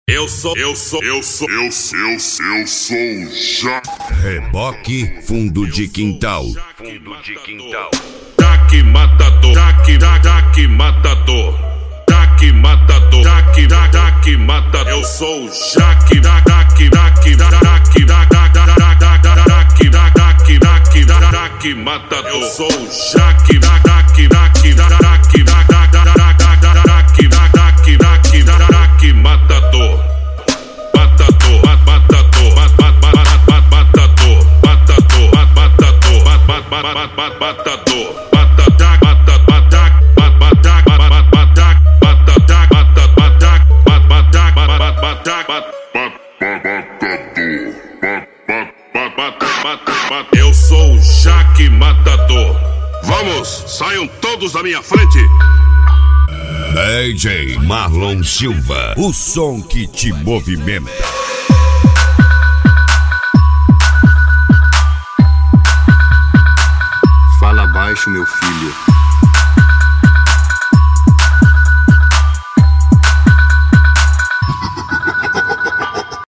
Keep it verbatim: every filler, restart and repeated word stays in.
Eu sou, eu sou, eu sou, eu sou, eu sou, eu sou o Jaque. Reboque, fundo de quintal. Fundo de quintal. Jaque matador, Jaque, Jaque matador. Jaque matador, Jaque, Jaque matador. Eu sou o Jaque, Jaque, Jaque, Jaque, Jaque, Jaque, Jaque, Jaque, Jaque matador. Eu sou o Jaque, Jaque, Jaque, Jaque, Jaque, Jaque, Jaque, Jaque matador. Matador, matador, matador, matador, matador, matador, matador. Eu sou o Jaque matador. Vamos, saiam todos da minha frente. D J Marlon Silva, o som que te movimenta. Fala baixo, meu filho.